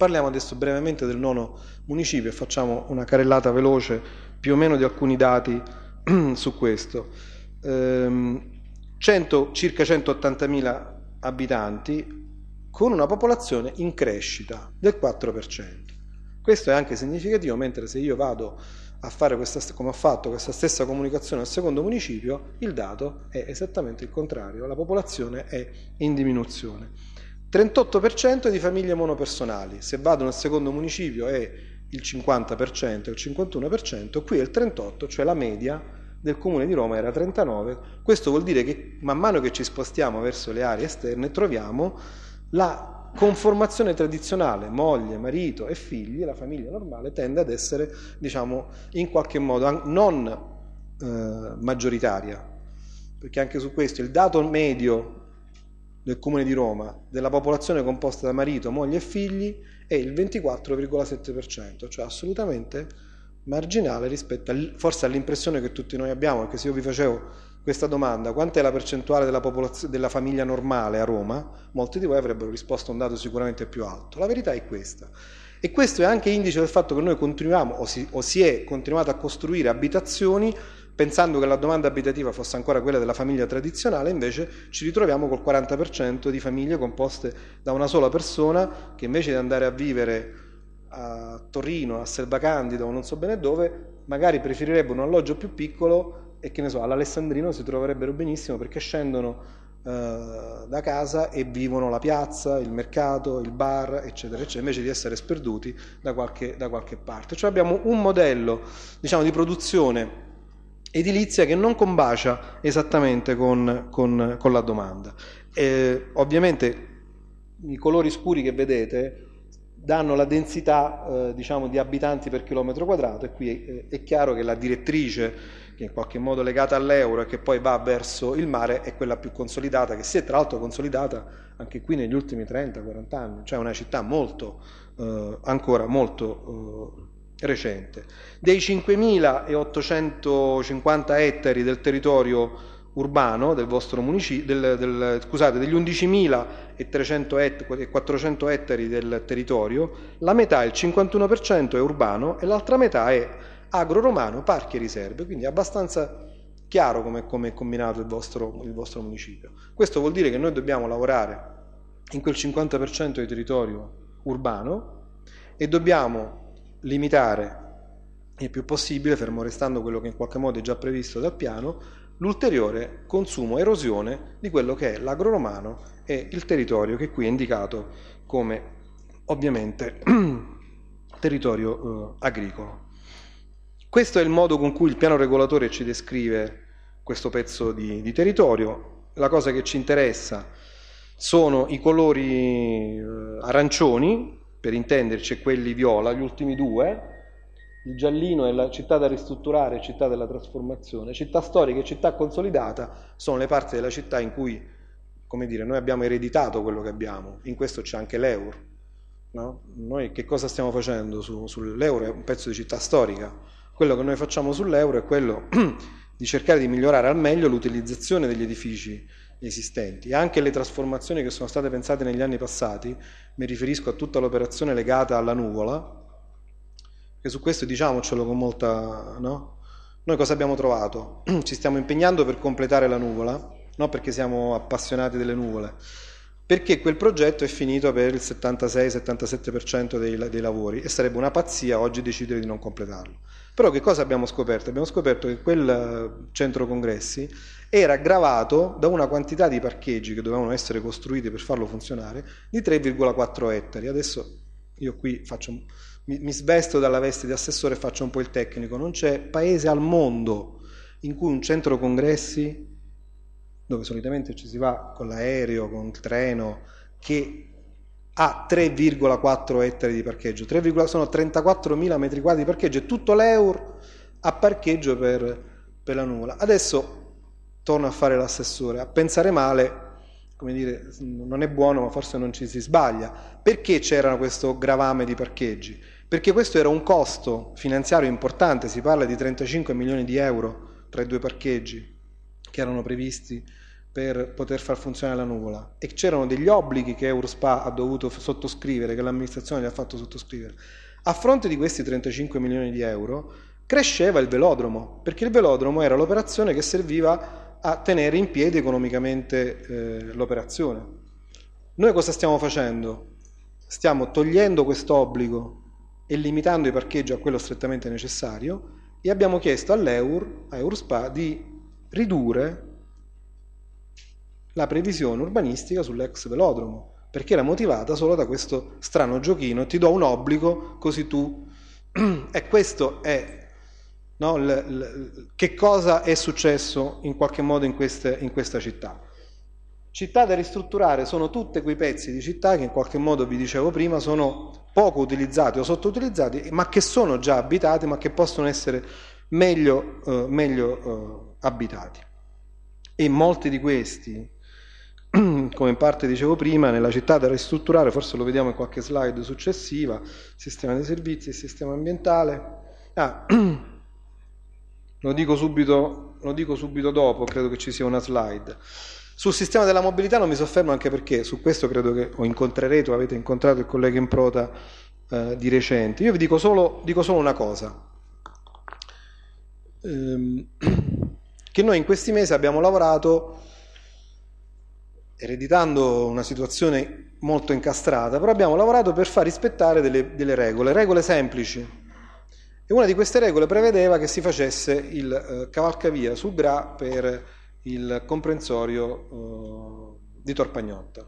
Parliamo adesso brevemente del nono municipio e facciamo una carrellata veloce più o meno di alcuni dati su questo. Circa 180.000 abitanti con una popolazione in crescita del 4%. Questo è anche significativo, mentre se io vado a fare come ho fatto questa stessa comunicazione al secondo municipio, il dato è esattamente il contrario, la popolazione è in diminuzione. 38% di famiglie monopersonali, se vado nel secondo municipio è il 50%, il 51%, qui è il 38%, cioè la media del Comune di Roma era 39%. Questo vuol dire che man mano che ci spostiamo verso le aree esterne troviamo la conformazione tradizionale, moglie, marito e figli, la famiglia normale tende ad essere, diciamo, in qualche modo non maggioritaria, perché anche su questo il dato medio del Comune di Roma della popolazione composta da marito, moglie e figli è il 24,7%, cioè assolutamente marginale rispetto forse all'impressione che tutti noi abbiamo, perché se io vi facevo questa domanda, quant'è la percentuale della famiglia normale a Roma, molti di voi avrebbero risposto a un dato sicuramente più alto. La verità è questa. E questo è anche indice del fatto che noi continuiamo o si è continuato a costruire abitazioni pensando che la domanda abitativa fosse ancora quella della famiglia tradizionale, invece ci ritroviamo col 40% di famiglie composte da una sola persona che invece di andare a vivere a Torino, a Selvacandido o non so bene dove, magari preferirebbe un alloggio più piccolo e che ne so, all'Alessandrino si troverebbero benissimo perché scendono da casa e vivono la piazza, il mercato, il bar, eccetera, eccetera, invece di essere sperduti da qualche parte. Cioè abbiamo un modello, diciamo, di produzione edilizia che non combacia esattamente con la domanda. Ovviamente i colori scuri che vedete danno la densità diciamo, di abitanti per chilometro quadrato, e qui è chiaro che la direttrice che è in qualche modo legata all'euro e che poi va verso il mare è quella più consolidata, che si è tra l'altro consolidata anche qui negli ultimi 30-40 anni, cioè una città ancora molto recente. Dei 5.850 ettari del territorio urbano del vostro municipio, degli 11.400 ettari del territorio, la metà, il 51%, è urbano e l'altra metà è agro-romano, parchi e riserve, quindi è abbastanza chiaro come è combinato il vostro municipio. Questo vuol dire che noi dobbiamo lavorare in quel 50% di territorio urbano e dobbiamo limitare il più possibile, fermo restando quello che in qualche modo è già previsto dal piano, l'ulteriore consumo e erosione di quello che è l'agro-romano e il territorio che qui è indicato come ovviamente territorio agricolo. Questo è il modo con cui il piano regolatore ci descrive questo pezzo di territorio. La cosa che ci interessa sono i colori arancioni, per intenderci quelli viola, gli ultimi due. Il giallino è la città da ristrutturare, città della trasformazione. Città storica e città consolidata sono le parti della città in cui, come dire, noi abbiamo ereditato quello che abbiamo. In questo c'è anche l'euro. No? Noi che cosa stiamo facendo sull'euro? È un pezzo di città storica. Quello che noi facciamo sull'euro è quello di cercare di migliorare al meglio l'utilizzazione degli edifici esistenti e anche le trasformazioni che sono state pensate negli anni passati. Mi riferisco a tutta l'operazione legata alla nuvola, che su questo diciamocelo con molta... no? Noi cosa abbiamo trovato? Ci stiamo impegnando per completare la nuvola, non perché siamo appassionati delle nuvole, perché quel progetto è finito per il 76-77% dei lavori e sarebbe una pazzia oggi decidere di non completarlo. Però che cosa abbiamo scoperto? Abbiamo scoperto che quel centro congressi era gravato da una quantità di parcheggi che dovevano essere costruiti per farlo funzionare di 3,4 ettari. Adesso io qui mi svesto dalla veste di assessore e faccio un po' il tecnico. Non c'è paese al mondo in cui un centro congressi, dove solitamente ci si va con l'aereo, con il treno, che ha 3,4 ettari di parcheggio, sono 34.000 metri quadri di parcheggio e tutto l'euro a parcheggio per la nuvola. Adesso torno a fare l'assessore, a pensare male, come dire, non è buono ma forse non ci si sbaglia. Perché c'era questo gravame di parcheggi? Perché questo era un costo finanziario importante, si parla di 35 milioni di euro tra i due parcheggi che erano previsti per poter far funzionare la nuvola, e c'erano degli obblighi che Eurospa ha dovuto sottoscrivere, che l'amministrazione gli ha fatto sottoscrivere, a fronte di questi 35 milioni di euro cresceva il velodromo, perché il velodromo era l'operazione che serviva a tenere in piedi economicamente l'operazione. Noi cosa stiamo facendo? Stiamo togliendo questo obbligo e limitando i parcheggi a quello strettamente necessario, e abbiamo chiesto a Eurospa di ridurre la previsione urbanistica sull'ex velodromo, perché era motivata solo da questo strano giochino: ti do un obbligo così tu... E questo è... No, che cosa è successo in qualche modo in questa città? Città da ristrutturare sono tutti quei pezzi di città che in qualche modo, vi dicevo prima, sono poco utilizzati o sottoutilizzati, ma che sono già abitati, ma che possono essere meglio abitati. E molti di questi, come in parte dicevo prima, nella città da ristrutturare, forse lo vediamo in qualche slide successiva, sistema dei servizi, il sistema ambientale. Lo dico subito dopo, credo che ci sia una slide. Sul sistema della mobilità non mi soffermo, anche perché su questo credo che incontrerete o avete incontrato il collega Improta di recente. Io vi dico solo una cosa, che noi in questi mesi abbiamo lavorato ereditando una situazione molto incastrata, però abbiamo lavorato per far rispettare delle regole semplici. E una di queste regole prevedeva che si facesse il cavalcavia sul Gra per il comprensorio di Tor Pagnotta.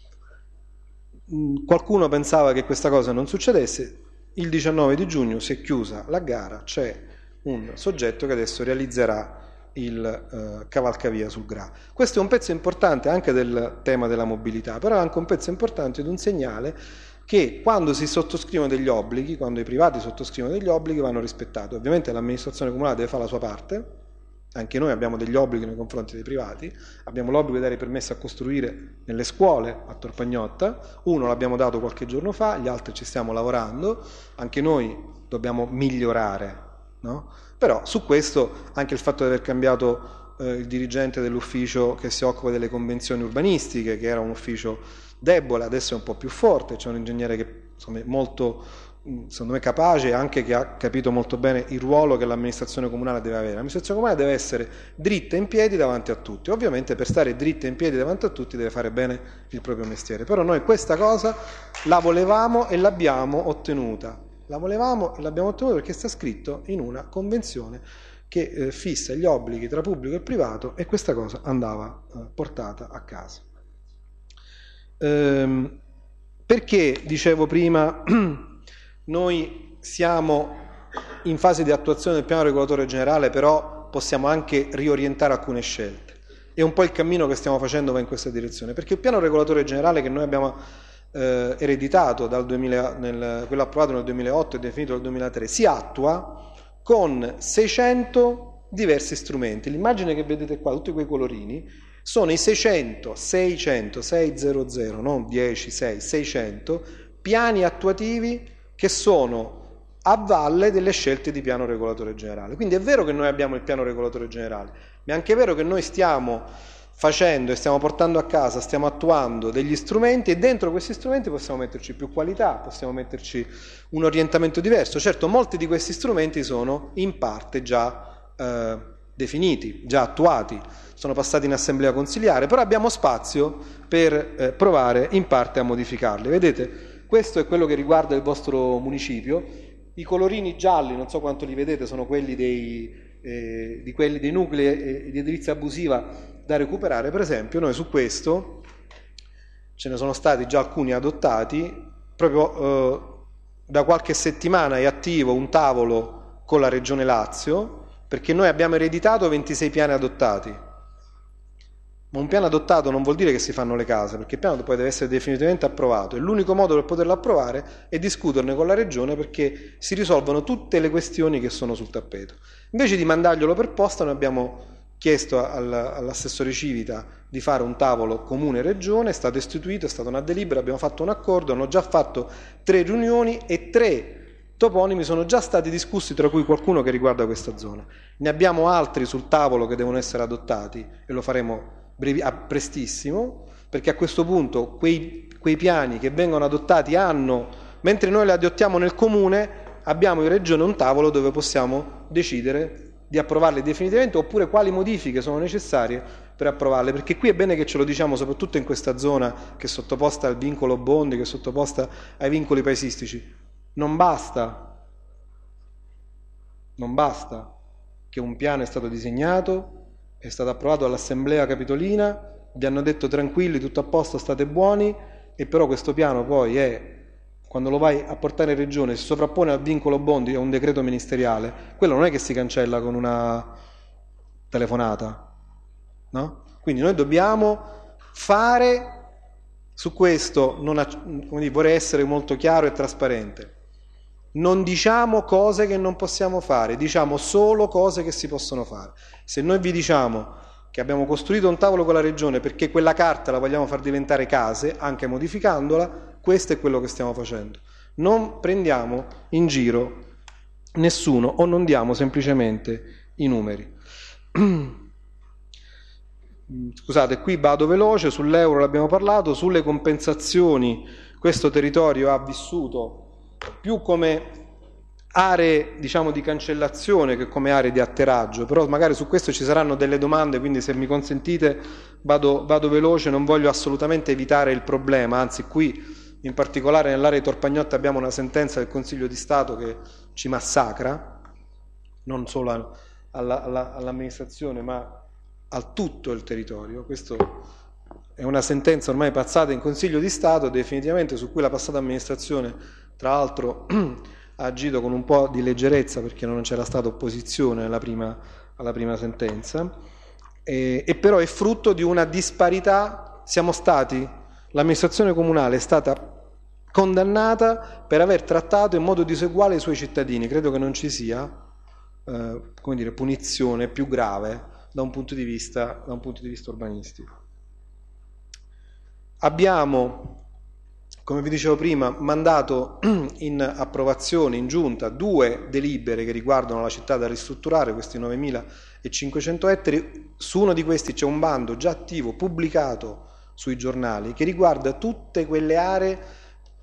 Qualcuno pensava che questa cosa non succedesse. Il 19 di giugno si è chiusa la gara, c'è un soggetto che adesso realizzerà il cavalcavia sul Gra. Questo è un pezzo importante anche del tema della mobilità, però è anche un pezzo importante ed un segnale che quando si sottoscrivono degli obblighi, quando i privati sottoscrivono degli obblighi, vanno rispettati. Ovviamente l'amministrazione comunale deve fare la sua parte, anche noi abbiamo degli obblighi nei confronti dei privati, abbiamo l'obbligo di dare permesso a costruire nelle scuole a Tor Pagnotta, uno l'abbiamo dato qualche giorno fa, gli altri ci stiamo lavorando, anche noi dobbiamo migliorare, no? Però su questo anche il fatto di aver cambiato il dirigente dell'ufficio che si occupa delle convenzioni urbanistiche, che era un ufficio debole, adesso è un po' più forte, c'è un ingegnere che insomma, è molto, secondo me, capace, anche che ha capito molto bene il ruolo che l'amministrazione comunale deve avere. L'amministrazione comunale deve essere dritta in piedi davanti a tutti, ovviamente per stare dritta in piedi davanti a tutti deve fare bene il proprio mestiere, però noi questa cosa la volevamo e l'abbiamo ottenuta, perché sta scritto in una convenzione che fissa gli obblighi tra pubblico e privato, e questa cosa andava portata a casa. Perché, dicevo prima, noi siamo in fase di attuazione del piano regolatore generale, però possiamo anche riorientare alcune scelte, e un po' il cammino che stiamo facendo va in questa direzione, perché il piano regolatore generale che noi abbiamo ereditato dal 2000, quello approvato nel 2008 e definito nel 2003, si attua con 600 diversi strumenti. L'immagine che vedete qua, tutti quei colorini, sono i 600, non 10, 600 piani attuativi che sono a valle delle scelte di piano regolatore generale. Quindi è vero che noi abbiamo il piano regolatore generale, ma è anche vero che noi stiamo facendo e stiamo portando a casa, stiamo attuando degli strumenti, e dentro questi strumenti possiamo metterci più qualità, possiamo metterci un orientamento diverso. Certo, molti di questi strumenti sono in parte già definiti, già attuati, sono passati in assemblea consiliare, però abbiamo spazio per provare in parte a modificarli. Vedete, questo è quello che riguarda il vostro municipio. I colorini gialli, non so quanto li vedete, sono quelli dei nuclei di edilizia abusiva da recuperare. Per esempio, noi su questo ce ne sono stati già alcuni adottati, proprio da qualche settimana è attivo un tavolo con la Regione Lazio, perché noi abbiamo ereditato 26 piani adottati, ma un piano adottato non vuol dire che si fanno le case, perché il piano poi deve essere definitivamente approvato, e l'unico modo per poterlo approvare è discuterne con la Regione, perché si risolvono tutte le questioni che sono sul tappeto. Invece di mandarglielo per posta, noi abbiamo chiesto all'assessore Civita di fare un tavolo comune-regione, è stato istituito, è stata una delibera, abbiamo fatto un accordo, hanno già fatto 3 riunioni e 3 toponimi sono già stati discussi, tra cui qualcuno che riguarda questa zona. Ne abbiamo altri sul tavolo che devono essere adottati, e lo faremo prestissimo, perché a questo punto quei piani che vengono adottati hanno, mentre noi li adottiamo nel comune, abbiamo in regione un tavolo dove possiamo decidere di approvarle definitivamente oppure quali modifiche sono necessarie per approvarle, perché qui è bene che ce lo diciamo soprattutto in questa zona che è sottoposta al vincolo Bondi, che è sottoposta ai vincoli paesistici. Non basta che un piano è stato disegnato, è stato approvato all'assemblea capitolina, vi hanno detto tranquilli, tutto a posto, state buoni, e però questo piano poi quando lo vai a portare in regione, si sovrappone al vincolo Bondi, a un decreto ministeriale, quello non è che si cancella con una telefonata, no? Quindi noi dobbiamo fare su questo, vorrei essere molto chiaro e trasparente. Non diciamo cose che non possiamo fare, diciamo solo cose che si possono fare. Se noi vi diciamo che abbiamo costruito un tavolo con la regione perché quella carta la vogliamo far diventare case, anche modificandola, questo è quello che stiamo facendo. Non prendiamo in giro nessuno o non diamo semplicemente i numeri. Scusate, qui vado veloce, sull'euro l'abbiamo parlato, sulle compensazioni questo territorio ha vissuto più come aree, diciamo, di cancellazione che come aree di atterraggio, però magari su questo ci saranno delle domande, quindi se mi consentite vado veloce, non voglio assolutamente evitare il problema, anzi qui in particolare nell'area di Torpagnotta abbiamo una sentenza del Consiglio di Stato che ci massacra, non solo all'amministrazione ma a tutto il territorio. Questo è una sentenza ormai passata in Consiglio di Stato definitivamente, su cui la passata amministrazione tra l'altro ha agito con un po' di leggerezza perché non c'era stata opposizione alla prima sentenza, e però è frutto di una disparità. L'amministrazione comunale è stata condannata per aver trattato in modo diseguale i suoi cittadini. Credo che non ci sia punizione più grave da un punto di vista urbanistico. Abbiamo, come vi dicevo prima, mandato in approvazione in giunta 2 delibere che riguardano la città da ristrutturare, questi 9.500 ettari. Su uno di questi c'è un bando già attivo, pubblicato sui giornali, che riguarda tutte quelle aree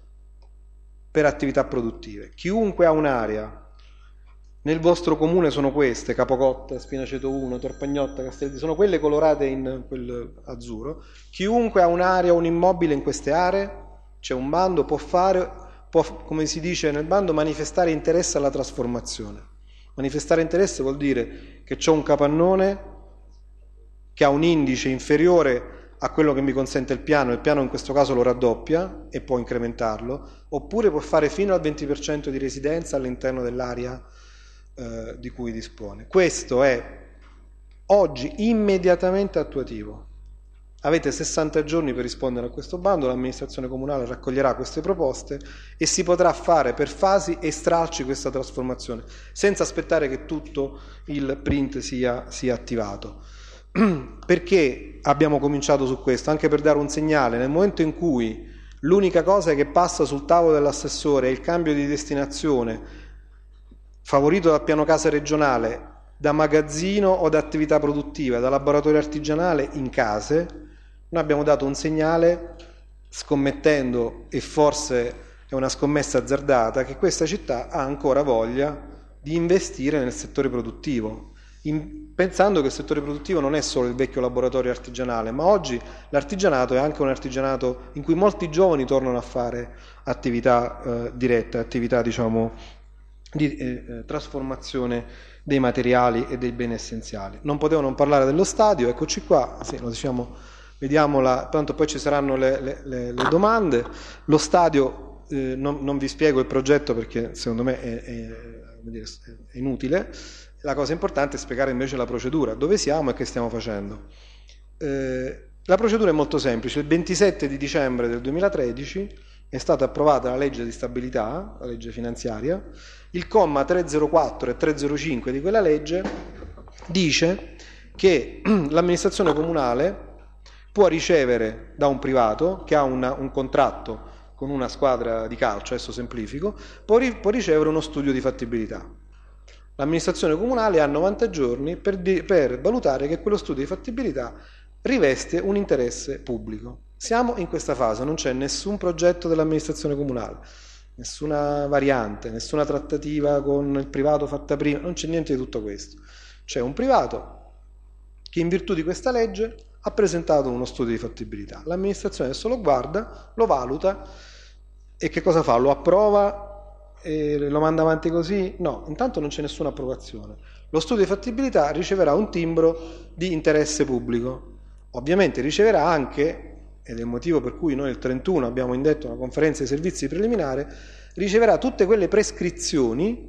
per attività produttive. Chiunque ha un'area, nel vostro comune sono queste, Capocotta, Spinaceto 1, Torpagnotta, Castelli, sono quelle colorate in quel azzurro. Chiunque ha un'area o un immobile in queste aree, c'è un bando, può, come si dice nel bando, manifestare interesse alla trasformazione. Manifestare interesse vuol dire che c'è un capannone che ha un indice inferiore a quello che mi consente il piano in questo caso lo raddoppia e può incrementarlo, oppure può fare fino al 20% di residenza all'interno dell'area di cui dispone. Questo è oggi immediatamente attuativo. Avete 60 giorni per rispondere a questo bando, l'amministrazione comunale raccoglierà queste proposte e si potrà fare per fasi e stralci questa trasformazione, senza aspettare che tutto il print sia attivato. Perché abbiamo cominciato su questo? Anche per dare un segnale. Nel momento in cui l'unica cosa che passa sul tavolo dell'assessore è il cambio di destinazione favorito dal piano casa regionale da magazzino o da attività produttiva, da laboratorio artigianale in case, noi abbiamo dato un segnale scommettendo, e forse è una scommessa azzardata, che questa città ha ancora voglia di investire nel settore produttivo, pensando che il settore produttivo non è solo il vecchio laboratorio artigianale, ma oggi l'artigianato è anche un artigianato in cui molti giovani tornano a fare attività dirette, attività diciamo di trasformazione dei materiali e dei beni essenziali. Non potevo non parlare dello stadio, eccoci qua, sì, lo diciamo, vediamola, tanto poi ci saranno le domande. Lo stadio, non vi spiego il progetto perché secondo me è inutile. La cosa importante è spiegare invece la procedura, dove siamo e che stiamo facendo. La procedura è molto semplice. Il 27 di dicembre del 2013 è stata approvata la legge di stabilità, la legge finanziaria. Il comma 304 e 305 di quella legge dice che l'amministrazione comunale può ricevere da un privato che ha un contratto con una squadra di calcio, adesso semplifico, può ricevere uno studio di fattibilità. L'amministrazione comunale ha 90 giorni per valutare che quello studio di fattibilità riveste un interesse pubblico. Siamo in questa fase, non c'è nessun progetto dell'amministrazione comunale, nessuna variante, nessuna trattativa con il privato fatta prima, non c'è niente di tutto questo. C'è un privato che in virtù di questa legge ha presentato uno studio di fattibilità. L'amministrazione adesso lo guarda, lo valuta e che cosa fa? Lo approva e lo manda avanti così? No, intanto non c'è nessuna approvazione. Lo studio di fattibilità riceverà un timbro di interesse pubblico. Ovviamente riceverà anche, ed è il motivo per cui noi il 31 abbiamo indetto una conferenza di servizi preliminare, riceverà tutte quelle prescrizioni.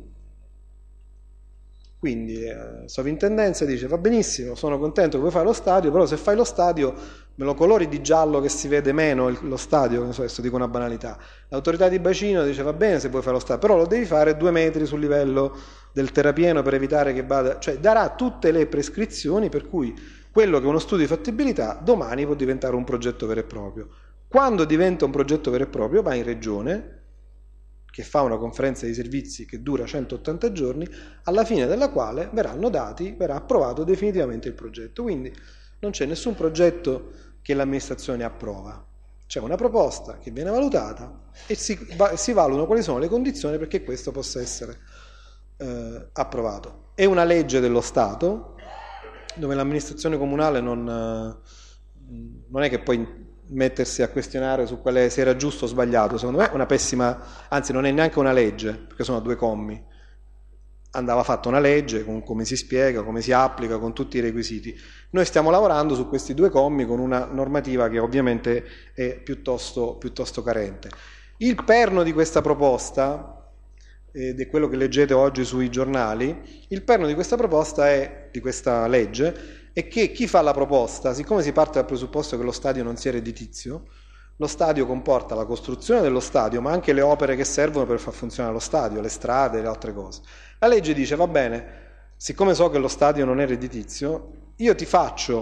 Quindi sovrintendenza dice: va benissimo, sono contento che vuoi fare lo stadio, però se fai lo stadio me lo colori di giallo che si vede meno lo stadio, non so, adesso dico una banalità. L'autorità di bacino dice: va bene se vuoi fare lo stadio, però lo devi fare 2 metri sul livello del terrapieno per evitare che vada, cioè darà tutte le prescrizioni per cui quello che è uno studio di fattibilità domani può diventare un progetto vero e proprio. Quando diventa un progetto vero e proprio va in regione, che fa una conferenza di servizi che dura 180 giorni, alla fine della quale verranno dati, verrà approvato definitivamente il progetto. Quindi non c'è nessun progetto che l'amministrazione approva. C'è una proposta che viene valutata e si valutano quali sono le condizioni perché questo possa essere approvato. È una legge dello Stato dove l'amministrazione comunale non è che poi mettersi a questionare su quale se era giusto o sbagliato. Secondo me è una pessima, anzi non è neanche una legge, perché sono 2 commi. Andava fatta una legge con come si spiega, come si applica, con tutti i requisiti. Noi stiamo lavorando su questi 2 commi con una normativa che ovviamente è piuttosto carente. Il perno di questa proposta, ed è quello che leggete oggi sui giornali, il perno di questa proposta di questa legge è che chi fa la proposta, siccome si parte dal presupposto che lo stadio non sia redditizio, lo stadio comporta la costruzione dello stadio, ma anche le opere che servono per far funzionare lo stadio, le strade e le altre cose. La legge dice: va bene, siccome so che lo stadio non è redditizio, io ti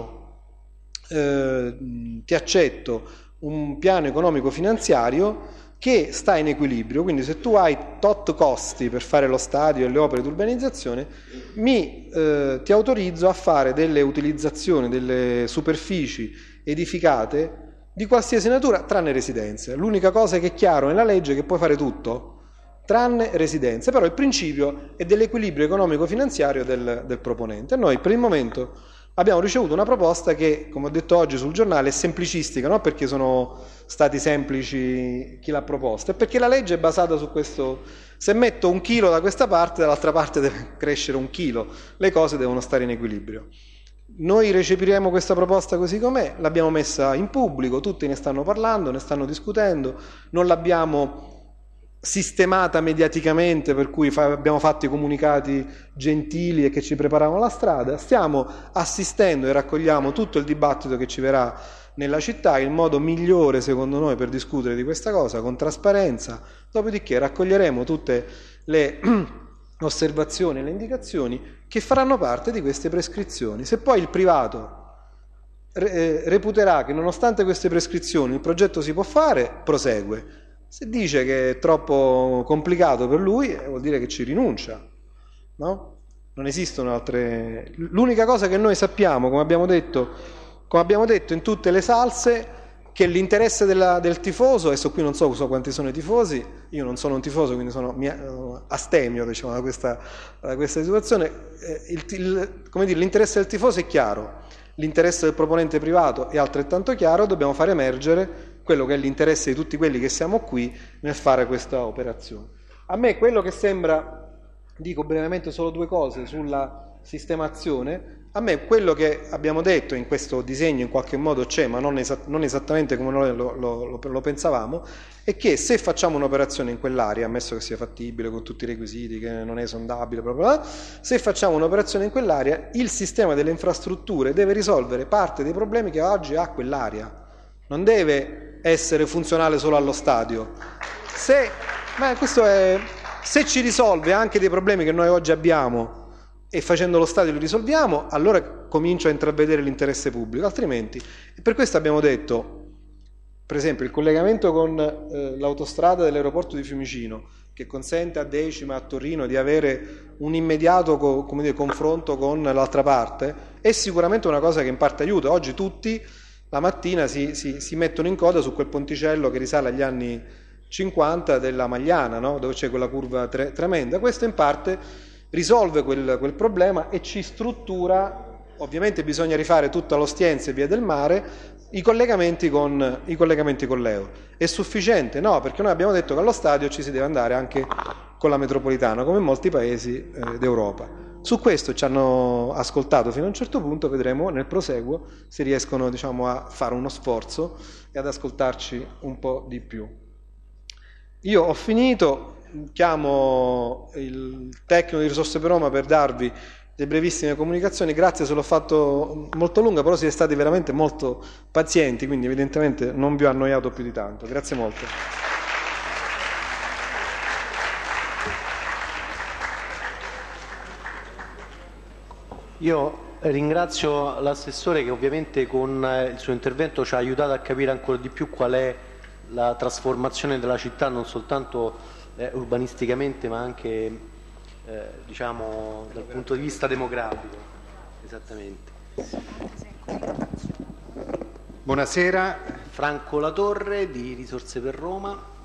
accetto un piano economico-finanziario che sta in equilibrio, quindi se tu hai tot costi per fare lo stadio e le opere di urbanizzazione, ti autorizzo a fare delle utilizzazioni, delle superfici edificate di qualsiasi natura, tranne residenze. L'unica cosa che è chiaro nella legge è che puoi fare tutto, tranne residenze, però il principio è dell'equilibrio economico-finanziario del proponente. Noi per il momento abbiamo ricevuto una proposta che, come ho detto oggi sul giornale, è semplicistica, non perché sono stati semplici chi l'ha proposta, è perché la legge è basata su questo: se metto 1 chilo da questa parte, dall'altra parte deve crescere 1 chilo, le cose devono stare in equilibrio. Noi recepiremo questa proposta così com'è, l'abbiamo messa in pubblico, tutti ne stanno parlando, ne stanno discutendo, non l'abbiamo sistemata mediaticamente per cui abbiamo fatto i comunicati gentili e che ci preparavano la strada. Stiamo assistendo e raccogliamo tutto il dibattito che ci verrà nella città, il modo migliore secondo noi per discutere di questa cosa, con trasparenza, dopodiché raccoglieremo tutte le osservazioni e le indicazioni che faranno parte di queste prescrizioni. Se poi il privato reputerà che nonostante queste prescrizioni il progetto si può fare, prosegue. Se dice che è troppo complicato per lui, vuol dire che ci rinuncia, no? Non esistono altre. L'unica cosa che noi sappiamo, come abbiamo detto in tutte le salse, che l'interesse del tifoso, adesso qui non so quanti sono i tifosi, io non sono un tifoso, quindi mi astemio, diciamo, da questa situazione. L'interesse del tifoso è chiaro, l'interesse del proponente privato è altrettanto chiaro, dobbiamo far emergere quello che è l'interesse di tutti quelli che siamo qui nel fare questa operazione. A me quello che sembra, dico brevemente solo 2 cose sulla sistemazione, a me quello che abbiamo detto in questo disegno in qualche modo c'è, ma non esattamente come noi lo pensavamo, è che se facciamo un'operazione in quell'area, ammesso che sia fattibile con tutti i requisiti, che non è esondabile, se facciamo un'operazione in quell'area, il sistema delle infrastrutture deve risolvere parte dei problemi che oggi ha quell'area. Non deve essere funzionale solo allo stadio. Se ci risolve anche dei problemi che noi oggi abbiamo e facendo lo stadio li risolviamo, allora comincio a intravedere l'interesse pubblico, altrimenti. E per questo abbiamo detto, per esempio il collegamento con l'autostrada dell'aeroporto di Fiumicino, che consente a Decima, a Torino di avere un immediato come dire, confronto con l'altra parte, è sicuramente una cosa che in parte aiuta. Oggi tutti la mattina si mettono in coda su quel ponticello che risale agli anni 50 della Magliana, no? Dove c'è quella curva tremenda. Questo in parte risolve quel problema e ci struttura. Ovviamente bisogna rifare tutta l'Ostiense e Via del Mare, i collegamenti con l'Euro. È sufficiente? No, perché noi abbiamo detto che allo stadio ci si deve andare anche con la metropolitana, come in molti paesi d'Europa. Su questo ci hanno ascoltato fino a un certo punto, vedremo nel proseguo se riescono, diciamo, a fare uno sforzo e ad ascoltarci un po' di più. Io ho finito, chiamo il tecnico di Risorse per Roma per darvi le brevissime comunicazioni. Grazie se l'ho fatto molto lunga, però siete stati veramente molto pazienti, quindi evidentemente non vi ho annoiato più di tanto. Grazie molto. Io ringrazio l'assessore che ovviamente con il suo intervento ci ha aiutato a capire ancora di più qual è la trasformazione della città, non soltanto urbanisticamente ma anche diciamo dal punto di vista demografico. Esattamente. Buonasera. Franco Latorre di Risorse per Roma.